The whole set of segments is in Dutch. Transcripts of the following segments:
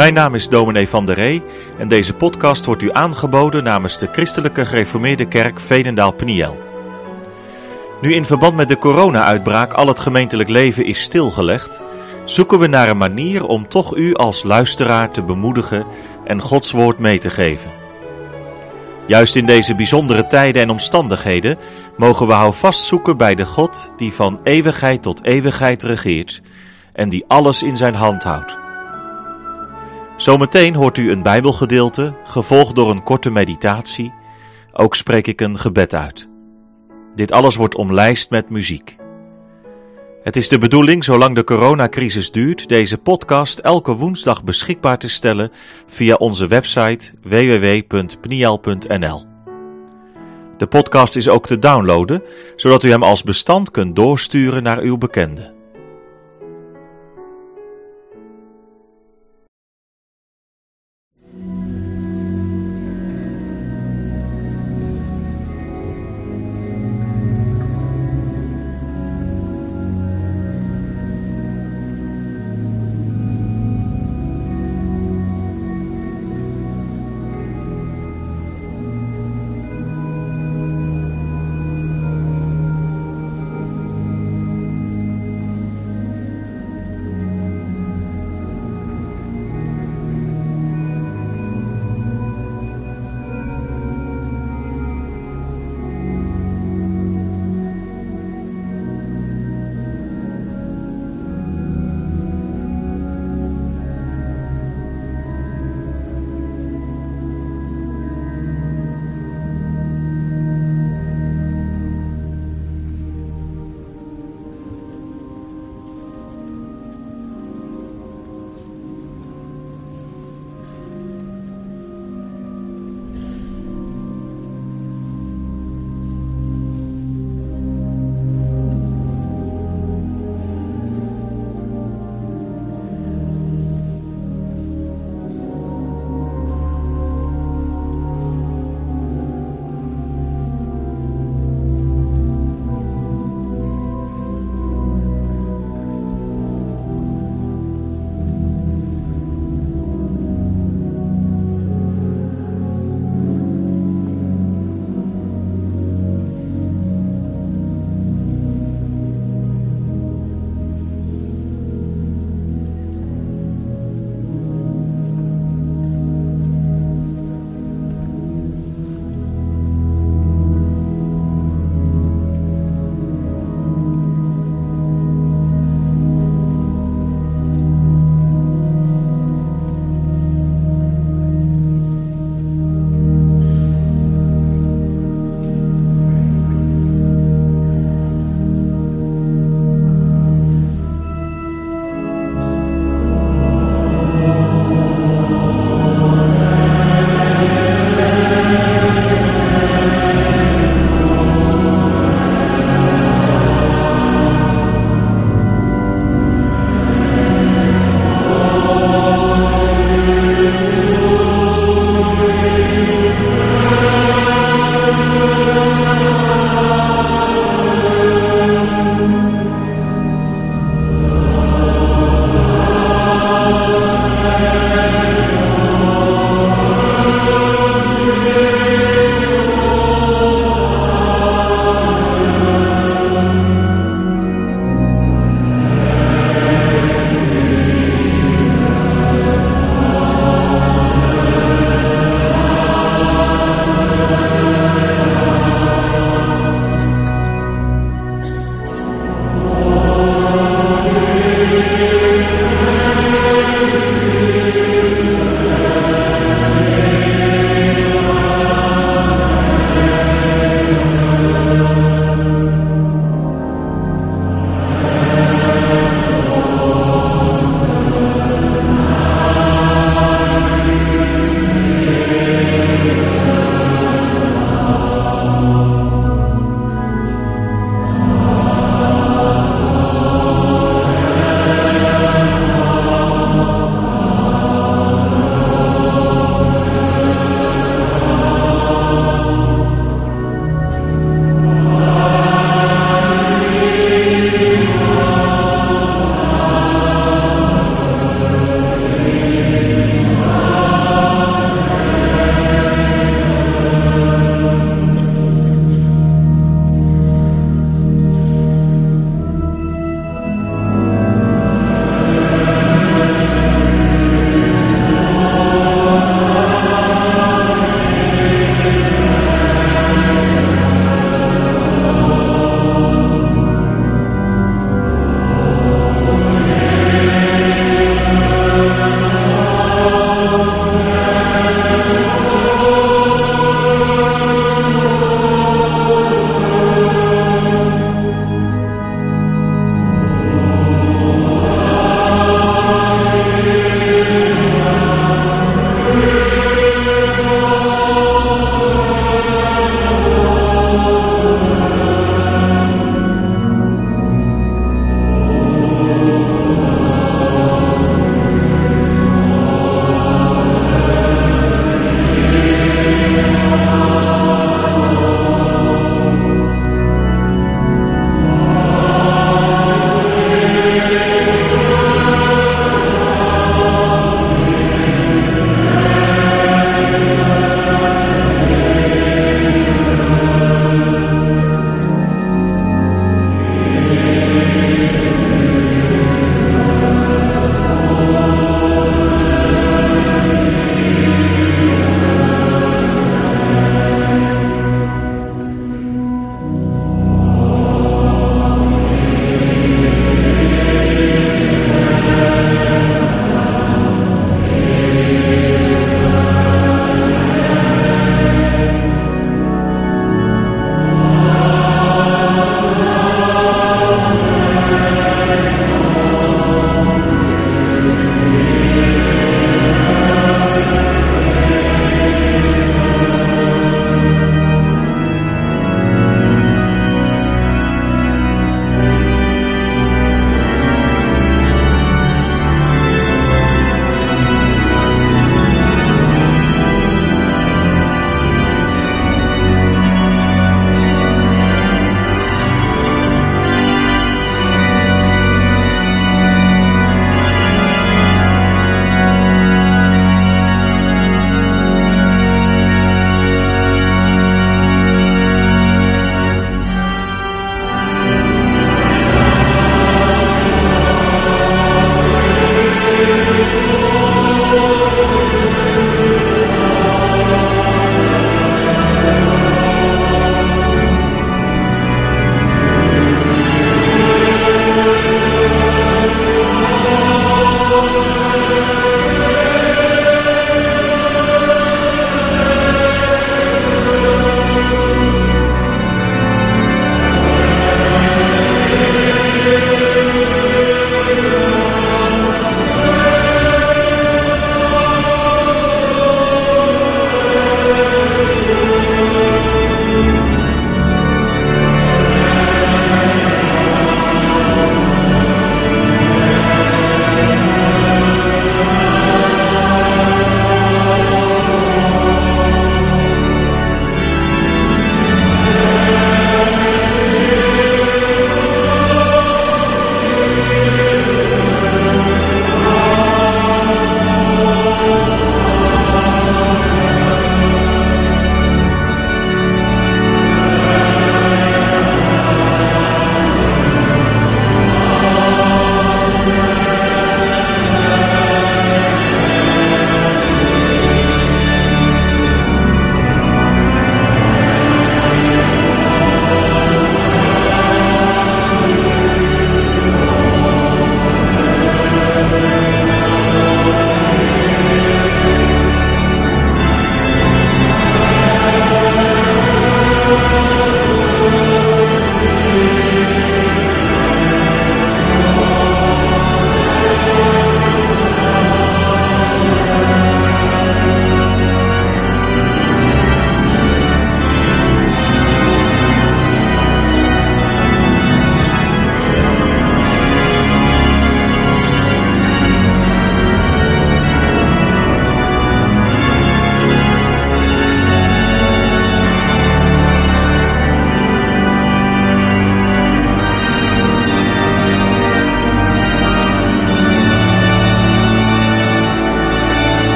Mijn naam is dominee Van der Ree en deze podcast wordt u aangeboden namens de Christelijke Gereformeerde Kerk Veenendaal-Pniel. Nu in verband met de corona-uitbraak al het gemeentelijk leven is stilgelegd, zoeken we naar een manier om toch u als luisteraar te bemoedigen en Gods woord mee te geven. Juist in deze bijzondere tijden en omstandigheden mogen we houvast zoeken bij de God die van eeuwigheid tot eeuwigheid regeert en die alles in zijn hand houdt. Zometeen hoort u een Bijbelgedeelte, gevolgd door een korte meditatie. Ook spreek ik een gebed uit. Dit alles wordt omlijst met muziek. Het is de bedoeling, zolang de coronacrisis duurt, deze podcast elke woensdag beschikbaar te stellen via onze website www.pniel.nl. De podcast is ook te downloaden, zodat u hem als bestand kunt doorsturen naar uw bekenden.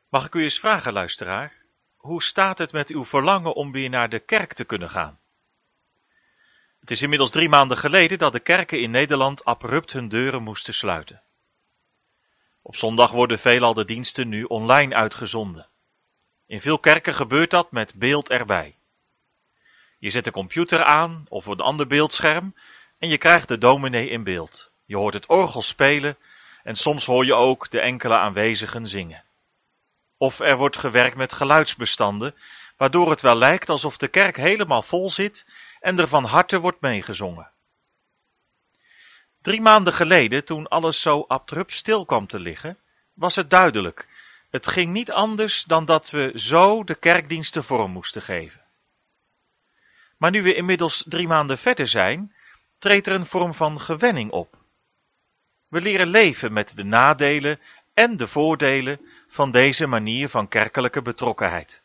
Mag ik u eens vragen, luisteraar? Hoe staat het met uw verlangen om weer naar de kerk te kunnen gaan? Het is inmiddels 3 maanden geleden dat de kerken in Nederland abrupt hun deuren moesten sluiten. Op zondag worden veelal de diensten nu online uitgezonden. In veel kerken gebeurt dat met beeld erbij. Je zet de computer aan of een ander beeldscherm en je krijgt de dominee in beeld. Je hoort het orgel spelen en soms hoor je ook de enkele aanwezigen zingen. Of er wordt gewerkt met geluidsbestanden, waardoor het wel lijkt alsof de kerk helemaal vol zit en er van harte wordt meegezongen. 3 maanden geleden, toen alles zo abrupt stil kwam te liggen, was het duidelijk. Het ging niet anders dan dat we zo de kerkdiensten vorm moesten geven. Maar nu we inmiddels 3 maanden verder zijn, treedt er een vorm van gewenning op. We leren leven met de nadelen en de voordelen van deze manier van kerkelijke betrokkenheid.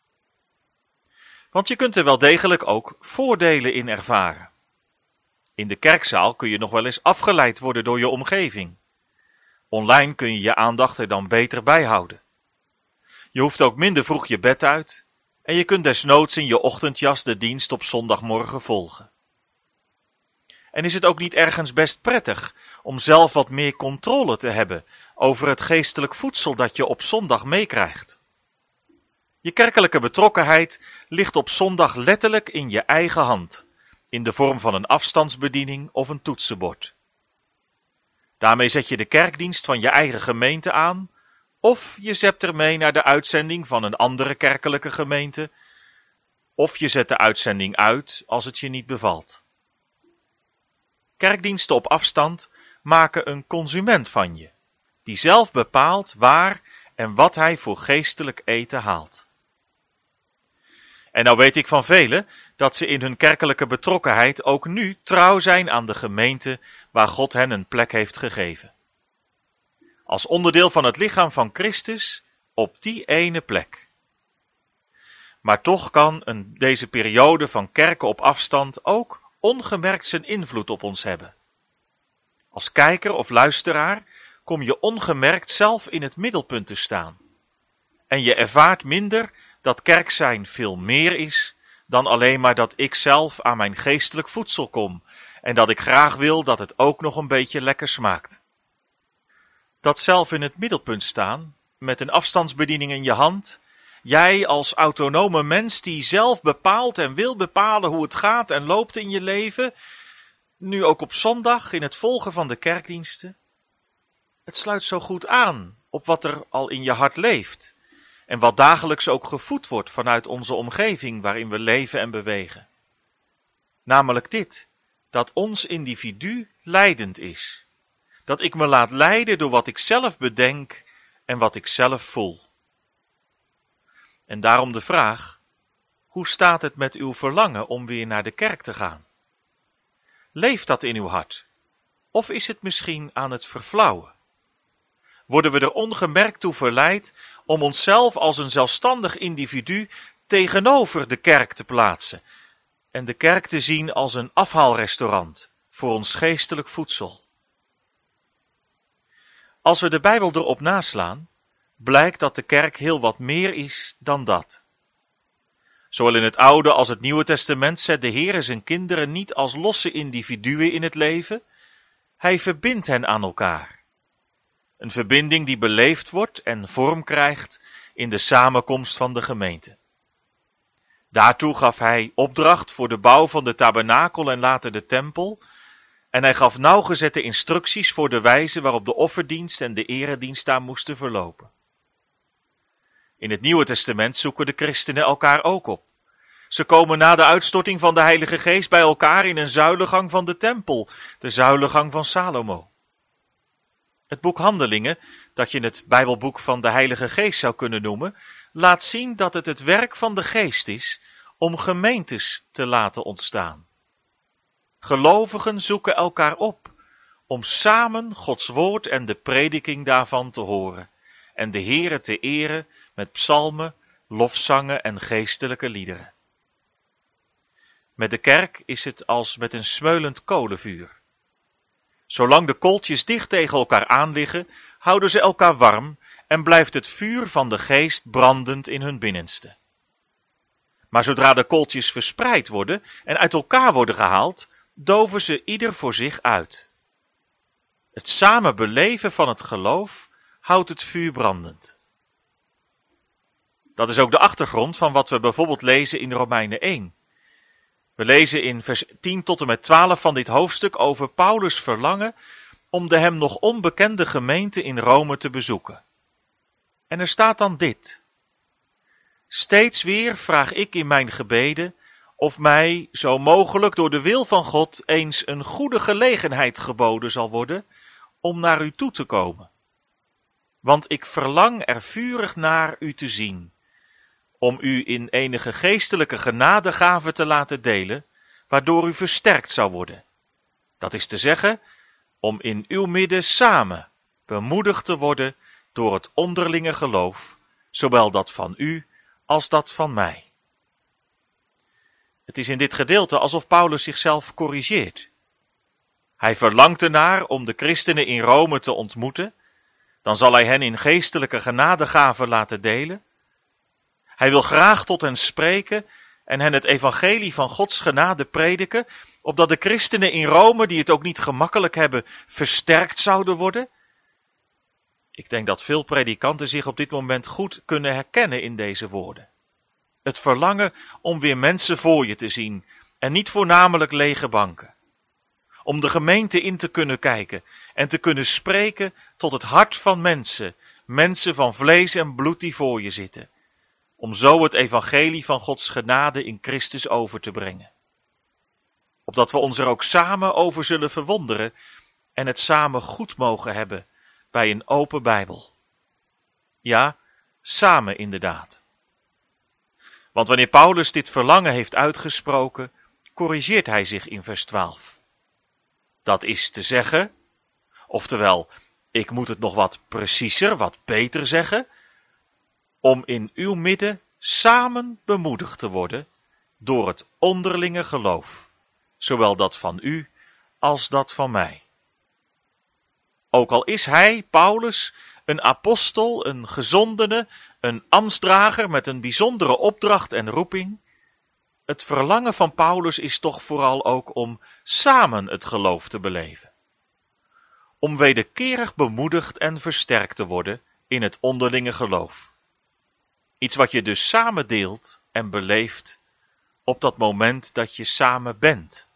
Want je kunt er wel degelijk ook voordelen in ervaren. In de kerkzaal kun je nog wel eens afgeleid worden door je omgeving. Online kun je je aandacht er dan beter bij houden. Je hoeft ook minder vroeg je bed uit en je kunt desnoods in je ochtendjas de dienst op zondagmorgen volgen. En is het ook niet ergens best prettig om zelf wat meer controle te hebben over het geestelijk voedsel dat je op zondag meekrijgt? Je kerkelijke betrokkenheid ligt op zondag letterlijk in je eigen hand, in de vorm van een afstandsbediening of een toetsenbord. Daarmee zet je de kerkdienst van je eigen gemeente aan, of je zept ermee naar de uitzending van een andere kerkelijke gemeente, of je zet de uitzending uit als het je niet bevalt. Kerkdiensten op afstand maken een consument van je, die zelf bepaalt waar en wat hij voor geestelijk eten haalt. En nou weet ik van velen dat ze in hun kerkelijke betrokkenheid ook nu trouw zijn aan de gemeente waar God hen een plek heeft gegeven. Als onderdeel van het lichaam van Christus op die ene plek. Maar toch kan deze periode van kerken op afstand ook ongemerkt zijn invloed op ons hebben. Als kijker of luisteraar kom je ongemerkt zelf in het middelpunt te staan. En je ervaart minder dat kerk zijn veel meer is dan alleen maar dat ik zelf aan mijn geestelijk voedsel kom en dat ik graag wil dat het ook nog een beetje lekker smaakt. Dat zelf in het middelpunt staan, met een afstandsbediening in je hand, jij als autonome mens die zelf bepaalt en wil bepalen hoe het gaat en loopt in je leven, nu ook op zondag in het volgen van de kerkdiensten. Het sluit zo goed aan op wat er al in je hart leeft en wat dagelijks ook gevoed wordt vanuit onze omgeving waarin we leven en bewegen. Namelijk dit, dat ons individu leidend is. Dat ik me laat leiden door wat ik zelf bedenk en wat ik zelf voel. En daarom de vraag, hoe staat het met uw verlangen om weer naar de kerk te gaan? Leeft dat in uw hart? Of is het misschien aan het verflauwen? Worden we er ongemerkt toe verleid om onszelf als een zelfstandig individu tegenover de kerk te plaatsen en de kerk te zien als een afhaalrestaurant voor ons geestelijk voedsel? Als we de Bijbel erop naslaan, blijkt dat de kerk heel wat meer is dan dat. Zowel in het Oude als het Nieuwe Testament zet de Heer zijn kinderen niet als losse individuen in het leven. Hij verbindt hen aan elkaar. Een verbinding die beleefd wordt en vorm krijgt in de samenkomst van de gemeente. Daartoe gaf hij opdracht voor de bouw van de tabernakel en later de tempel. En hij gaf nauwgezette instructies voor de wijze waarop de offerdienst en de eredienst daar moesten verlopen. In het Nieuwe Testament zoeken de christenen elkaar ook op. Ze komen na de uitstorting van de Heilige Geest bij elkaar in een zuilengang van de tempel, de zuilengang van Salomo. Het boek Handelingen, dat je het Bijbelboek van de Heilige Geest zou kunnen noemen, laat zien dat het werk van de Geest is om gemeentes te laten ontstaan. Gelovigen zoeken elkaar op om samen Gods woord en de prediking daarvan te horen en de Heere te eren met psalmen, lofzangen en geestelijke liederen. Met de kerk is het als met een smeulend kolenvuur. Zolang de kooltjes dicht tegen elkaar aan liggen, houden ze elkaar warm en blijft het vuur van de geest brandend in hun binnenste. Maar zodra de kooltjes verspreid worden en uit elkaar worden gehaald, doven ze ieder voor zich uit. Het samen beleven van het geloof houdt het vuur brandend. Dat is ook de achtergrond van wat we bijvoorbeeld lezen in Romeinen 1. We lezen in vers 10 tot en met 12 van dit hoofdstuk over Paulus' verlangen om de hem nog onbekende gemeente in Rome te bezoeken. En er staat dan dit: steeds weer vraag ik in mijn gebeden of mij, zo mogelijk door de wil van God, eens een goede gelegenheid geboden zal worden om naar u toe te komen. Want ik verlang er vurig naar u te zien, om u in enige geestelijke genadegave te laten delen, waardoor u versterkt zou worden. Dat is te zeggen, om in uw midden samen bemoedigd te worden door het onderlinge geloof, zowel dat van u als dat van mij. Het is in dit gedeelte alsof Paulus zichzelf corrigeert. Hij verlangt ernaar om de christenen in Rome te ontmoeten, dan zal hij hen in geestelijke genadegaven laten delen. Hij wil graag tot hen spreken en hen het evangelie van Gods genade prediken, opdat de christenen in Rome, die het ook niet gemakkelijk hebben, versterkt zouden worden. Ik denk dat veel predikanten zich op dit moment goed kunnen herkennen in deze woorden. Het verlangen om weer mensen voor je te zien en niet voornamelijk lege banken. Om de gemeente in te kunnen kijken en te kunnen spreken tot het hart van mensen, mensen van vlees en bloed die voor je zitten. Om zo het evangelie van Gods genade in Christus over te brengen. Opdat we ons er ook samen over zullen verwonderen en het samen goed mogen hebben bij een open Bijbel. Ja, samen inderdaad. Want wanneer Paulus dit verlangen heeft uitgesproken, corrigeert hij zich in vers 12. Dat is te zeggen, oftewel, ik moet het nog wat preciezer, wat beter zeggen, om in uw midden samen bemoedigd te worden door het onderlinge geloof, zowel dat van u als dat van mij. Ook al is hij, Paulus, een apostel, een gezondene, een ambtsdrager met een bijzondere opdracht en roeping, het verlangen van Paulus is toch vooral ook om samen het geloof te beleven. Om wederkerig bemoedigd en versterkt te worden in het onderlinge geloof. Iets wat je dus samen deelt en beleeft op dat moment dat je samen bent.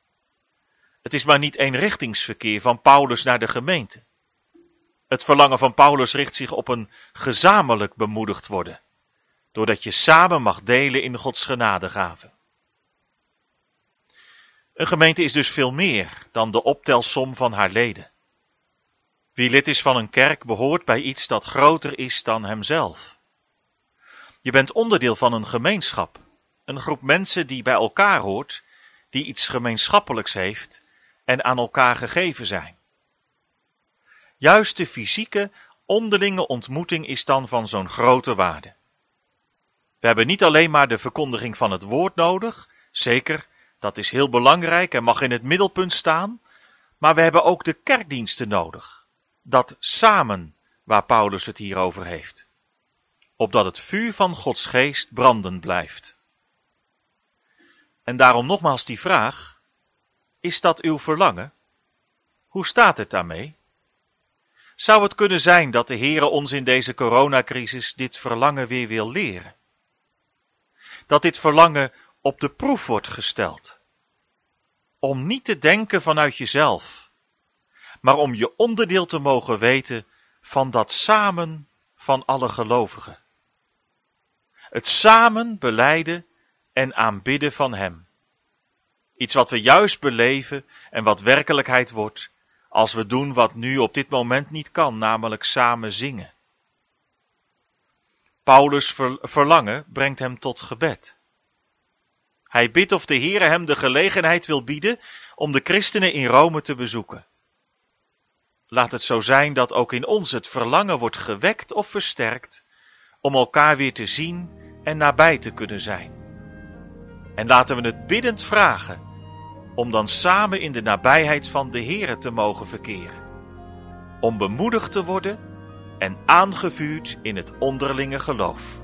Het is maar niet eenrichtingsverkeer van Paulus naar de gemeente. Het verlangen van Paulus richt zich op een gezamenlijk bemoedigd worden, doordat je samen mag delen in Gods genadegave. Een gemeente is dus veel meer dan de optelsom van haar leden. Wie lid is van een kerk behoort bij iets dat groter is dan hemzelf. Je bent onderdeel van een gemeenschap, een groep mensen die bij elkaar hoort, die iets gemeenschappelijks heeft en aan elkaar gegeven zijn. Juist de fysieke, onderlinge ontmoeting is dan van zo'n grote waarde. We hebben niet alleen maar de verkondiging van het woord nodig, zeker, dat is heel belangrijk en mag in het middelpunt staan, maar we hebben ook de kerkdiensten nodig. Dat samen waar Paulus het hier over heeft. Opdat het vuur van Gods geest brandend blijft. En daarom nogmaals die vraag, is dat uw verlangen? Hoe staat het daarmee? Zou het kunnen zijn dat de Heere ons in deze coronacrisis dit verlangen weer wil leren? Dat dit verlangen op de proef wordt gesteld? Om niet te denken vanuit jezelf, maar om je onderdeel te mogen weten van dat samen van alle gelovigen. Het samen belijden en aanbidden van Hem. Iets wat we juist beleven en wat werkelijkheid wordt als we doen wat nu op dit moment niet kan, namelijk samen zingen. Paulus' verlangen brengt hem tot gebed. Hij bidt of de Heere hem de gelegenheid wil bieden om de christenen in Rome te bezoeken. Laat het zo zijn dat ook in ons het verlangen wordt gewekt of versterkt om elkaar weer te zien en nabij te kunnen zijn. En laten we het biddend vragen om dan samen in de nabijheid van de Heere te mogen verkeren. Om bemoedigd te worden en aangevuurd in het onderlinge geloof.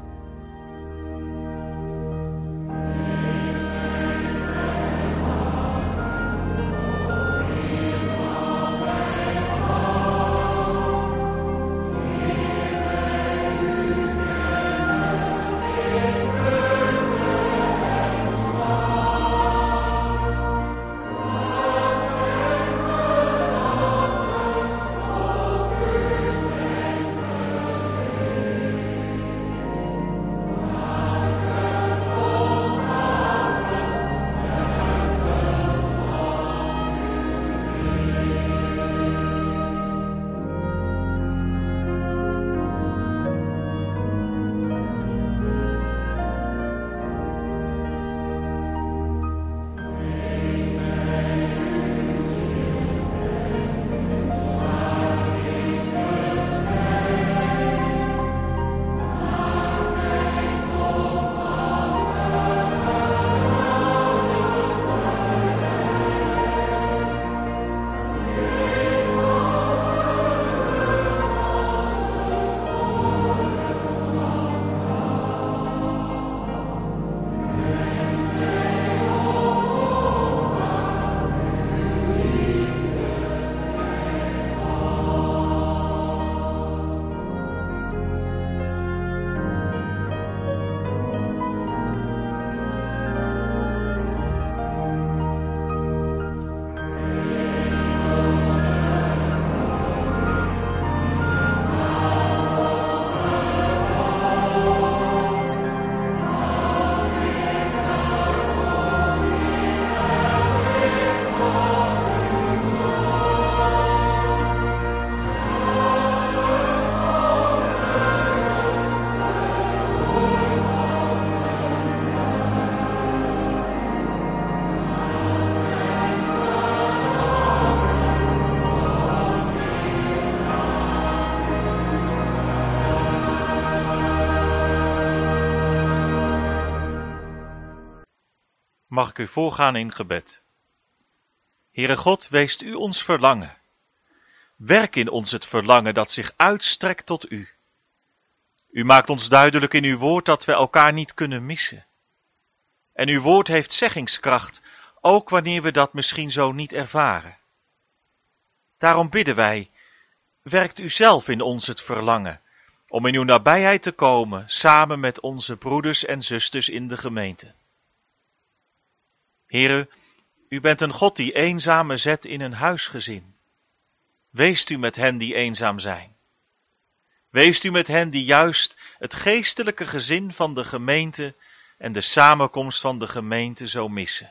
Mag ik u voorgaan in gebed. Heere God, weest u ons verlangen. Werk in ons het verlangen dat zich uitstrekt tot u. U maakt ons duidelijk in uw woord dat we elkaar niet kunnen missen. En uw woord heeft zeggingskracht, ook wanneer we dat misschien zo niet ervaren. Daarom bidden wij, werkt u zelf in ons het verlangen, om in uw nabijheid te komen, samen met onze broeders en zusters in de gemeente. Heere, u bent een God die eenzamen zet in een huisgezin. Weest u met hen die eenzaam zijn. Weest u met hen die juist het geestelijke gezin van de gemeente en de samenkomst van de gemeente zo missen.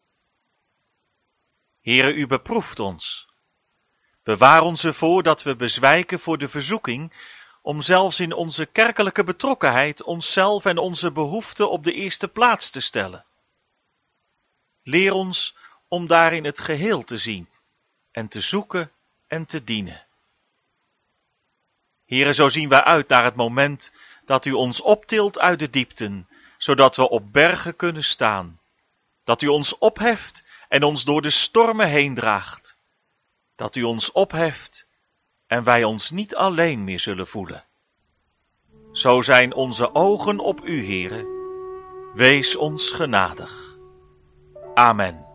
Heere, u beproeft ons. Bewaar ons ervoor dat we bezwijken voor de verzoeking om zelfs in onze kerkelijke betrokkenheid onszelf en onze behoeften op de eerste plaats te stellen. Leer ons om daarin het geheel te zien en te zoeken en te dienen. Heere, zo zien wij uit naar het moment dat u ons optilt uit de diepten, zodat we op bergen kunnen staan. Dat u ons opheft en ons door de stormen heen draagt. Dat u ons opheft en wij ons niet alleen meer zullen voelen. Zo zijn onze ogen op u, Heere. Wees ons genadig. Amen.